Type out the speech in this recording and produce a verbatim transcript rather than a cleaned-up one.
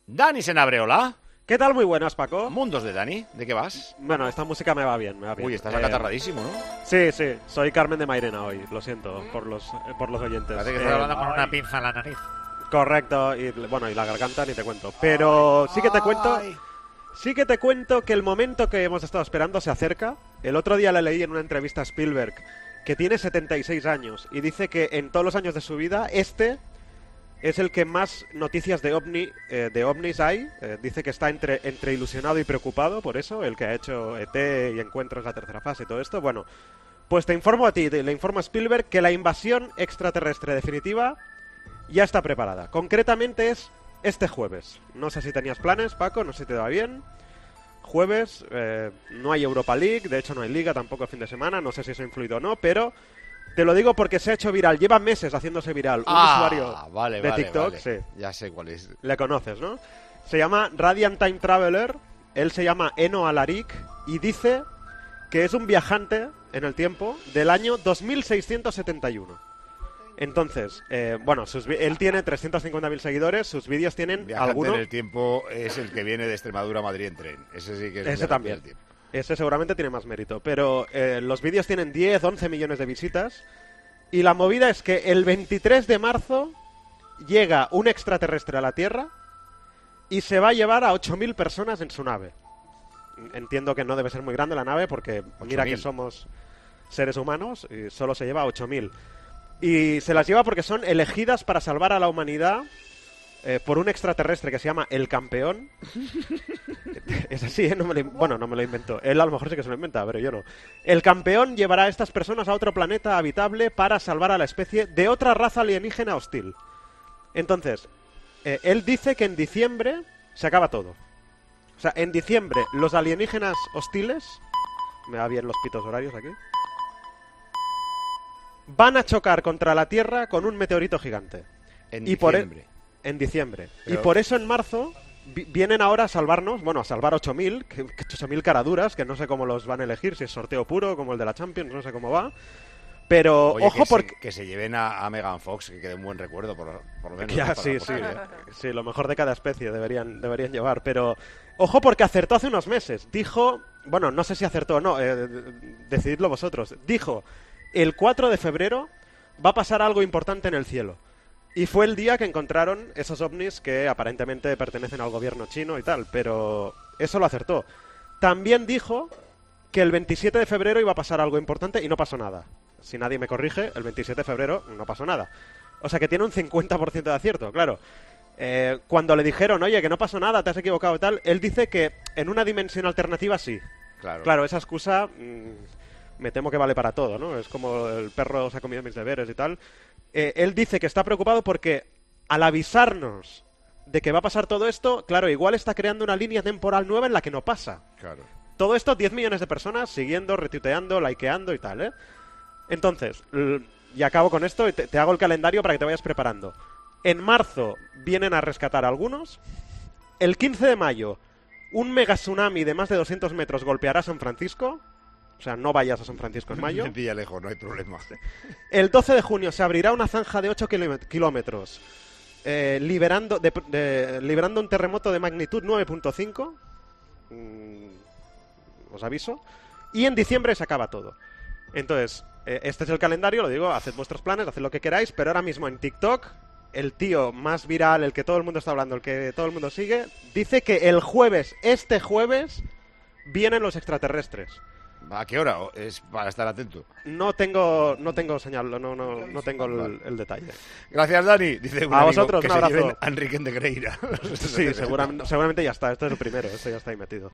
Dani Senabreola. ¿Qué tal? Muy buenas, Paco. Mundos de Dani, ¿de qué vas? Bueno, esta música me va bien, me va bien. Uy, estás eh, acatarradísimo, ¿no? Sí, sí, soy Carmen de Mairena hoy, lo siento por los, eh, por los oyentes. Parece que Eh, estás hablando con una pinza en la nariz. Correcto, y bueno, y la garganta ni te cuento. Pero sí que te cuento, sí que te cuento que el momento que hemos estado esperando se acerca. El otro día le leí en una entrevista a Spielberg que tiene setenta y seis años y dice que en todos los años de su vida este es el que más noticias de ovni eh, de ovnis hay. Eh, dice que está entre, entre ilusionado y preocupado por eso, el que ha hecho E T y Encuentros, la tercera fase y todo esto. Bueno, pues te informo a ti, te, le informo a Spielberg que la invasión extraterrestre definitiva ya está preparada. Concretamente es este jueves. No sé si tenías planes, Paco, no sé si te va bien. Jueves, eh, no hay Europa League, de hecho no hay Liga tampoco el fin de semana, no sé si eso ha influido o no, pero te lo digo porque se ha hecho viral, lleva meses haciéndose viral un ah, usuario vale, de vale, TikTok, vale. sí. Ya sé cuál es. Le conoces, ¿no? Se llama Radiant Time Traveler, él se llama Eno Alarik y dice que es un viajante en el tiempo del año dos mil seiscientos setenta y uno. Entonces, eh, bueno, sus, él tiene trescientos cincuenta mil seguidores, sus vídeos tienen Viajante alguno... en el tiempo es el que viene de Extremadura a Madrid en tren. Ese sí que es Ese también. Ese seguramente tiene más mérito. Pero eh, los vídeos tienen diez, once millones de visitas. Y la movida es que el veintitrés de marzo llega un extraterrestre a la Tierra y se va a llevar a ocho mil personas en su nave. Entiendo que no debe ser muy grande la nave porque mira que somos seres humanos y solo se lleva a ocho mil. Y se las lleva porque son elegidas para salvar a la humanidad eh, por un extraterrestre que se llama El Campeón. Es así, ¿eh? No me lo, bueno, no me lo inventó. Él a lo mejor sí que se lo inventa, pero yo no. El Campeón llevará a estas personas a otro planeta habitable para salvar a la especie de otra raza alienígena hostil. Entonces, eh, él dice que en diciembre se acaba todo. O sea, en diciembre los alienígenas hostiles... Me va bien los pitos horarios aquí. Van a chocar contra la Tierra con un meteorito gigante. En y por diciembre. E- en diciembre. Pero... Y por eso en marzo vi- vienen ahora a salvarnos, bueno, a salvar ocho mil, que, que ocho mil caraduras, que no sé cómo los van a elegir, si es sorteo puro, como el de la Champions, no sé cómo va. Pero, Oye, ojo, que porque... Se, que se lleven a, a Megan Fox, que quede un buen recuerdo, por, por lo menos. Ya, ¿no? Para sí, la sí, posteridad. sí, lo mejor de cada especie deberían, deberían llevar, pero ojo porque acertó hace unos meses, dijo, bueno, no sé si acertó o no, eh, decididlo vosotros, dijo, el cuatro de febrero va a pasar algo importante en el cielo, y fue el día que encontraron esos ovnis que aparentemente pertenecen al gobierno chino y tal, pero eso lo acertó. También dijo que el veintisiete de febrero iba a pasar algo importante y no pasó nada. Si nadie me corrige, el veintisiete de febrero no pasó nada. O sea que tiene un cincuenta por ciento de acierto, claro. Eh, cuando le dijeron, oye, que no pasó nada, te has equivocado y tal, él dice que en una dimensión alternativa sí. Claro. Claro, esa excusa mmm, me temo que vale para todo, ¿no? Es como el perro se ha comido mis deberes y tal. Eh, él dice que está preocupado porque al avisarnos de que va a pasar todo esto, claro, igual está creando una línea temporal nueva en la que no pasa. Claro. Todo esto, diez millones de personas siguiendo, retuiteando, likeando y tal, ¿eh? Entonces, y acabo con esto y te, te hago el calendario para que te vayas preparando. En marzo vienen a rescatar a algunos. El quince de mayo, un mega tsunami de más de doscientos metros golpeará San Francisco. O sea, no vayas a San Francisco en mayo. Me pilla lejos, no hay problema. El doce de junio se abrirá una zanja de ocho kilómetros, eh, liberando, de, de, liberando un terremoto de magnitud nueve punto cinco. Mm, os aviso. Y en diciembre se acaba todo. Entonces, eh, este es el calendario, lo digo, haced vuestros planes, haced lo que queráis, pero ahora mismo en TikTok, el tío más viral, el que todo el mundo está hablando, el que todo el mundo sigue, dice que el jueves, este jueves, vienen los extraterrestres. ¿A qué hora? Es para estar atento. No tengo, no tengo señal, no, no, no tengo el, el detalle. Gracias, Dani. Dice un a amigo vosotros, que un se abrazo. lleven a Enrique de Greira. Sí, seguramente, seguramente ya está, este es el primero, este ya está ahí metido.